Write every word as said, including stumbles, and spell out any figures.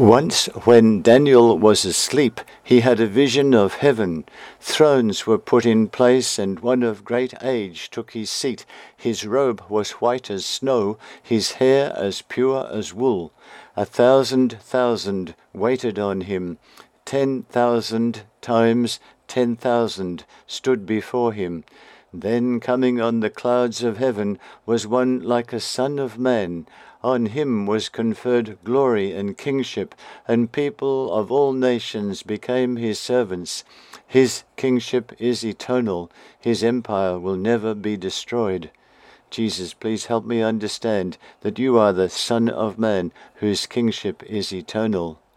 Once, when Daniel was asleep, he had a vision of heaven. Thrones were put in place, and one of great age took his seat. His robe was white as snow, his hair as pure as wool. A thousand thousand waited on him. Ten thousand times ten thousand stood before him. Then coming on the clouds of heaven was one like a son of man. On him was conferred glory and kingship, and people of all nations became his servants. His kingship is eternal. His empire will never be destroyed. Jesus, please help me understand that you are the Son of Man, whose kingship is eternal.